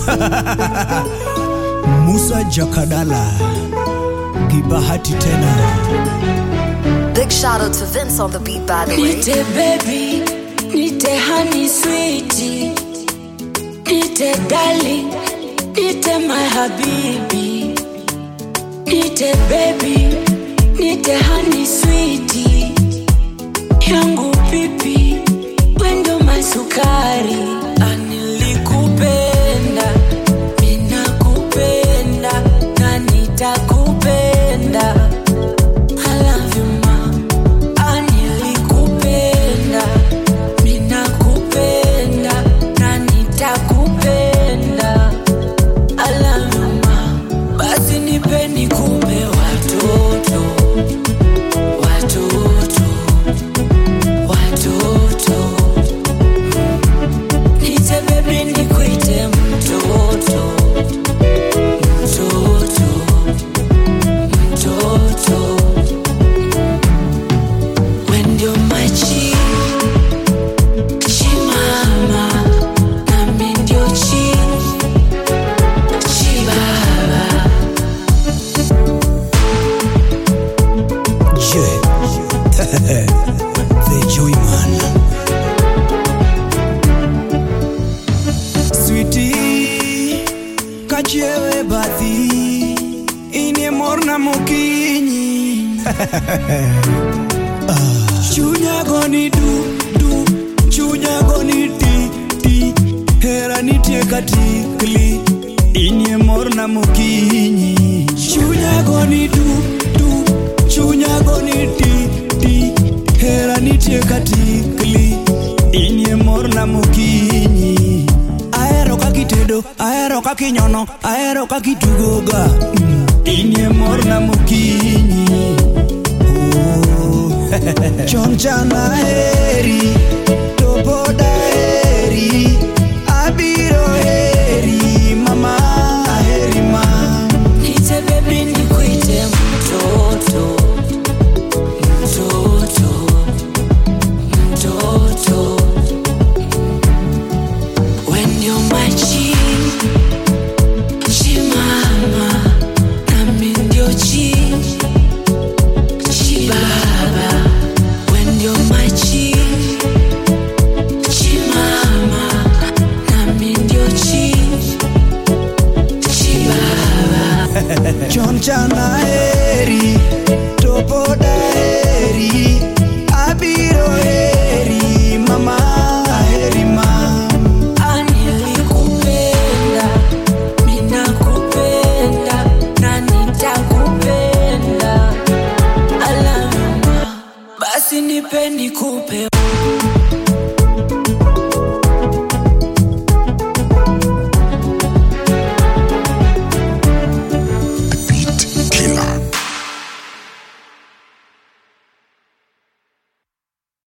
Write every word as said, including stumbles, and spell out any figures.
Musa Jakadala, Kibahati tena. Big shout out to Vince on the beat, by the way. Nite baby, nite honey sweetie, nite darling, nite my habibi. Nite baby, nite honey sweetie, yangu pipi, wendo masukari. Anilikupenda, minakupenda, na nitakupenda. I love you ma. Anilikupenda, minakupenda, na nitakupenda. I love you ma. Basi nipe nikupe watoto, watoto, watoto. Nite baby nikuite mtoto, mtoto, mtoto. When you're my chi, chi mama, nami ndio chi, chi baba. Yeah, the Joy Man. Sweetie, kachiewe bathi, inie morna mokinyi. Chunya goni du, du, chunya goni ti, ti. Hera nitie katikli, inie morna mokinyi. Chunya goni du, du, chunya goni ti, ti. Hera nitie katikli, inie morna mokinyi. Aero kakitedo, aero kakinyono, aero kakitugoga. Mm. Inie morna mokinyi. Oh. Chon chana heri, topoda heri, abiro heri, mama heri ma. Nite baby nikuite mtoto, mtoto, mtoto. When you're my chi, chi mama, nami ndio chi, chi baba. When you're my chi, chi mama, nami ndio chi, chi baba. Chon chana heri, topoda heri, abiro heri, mama heri ma. Anilikupenda, minakupenda, na nitakupenda. I love you ma. Basi nipe nikupe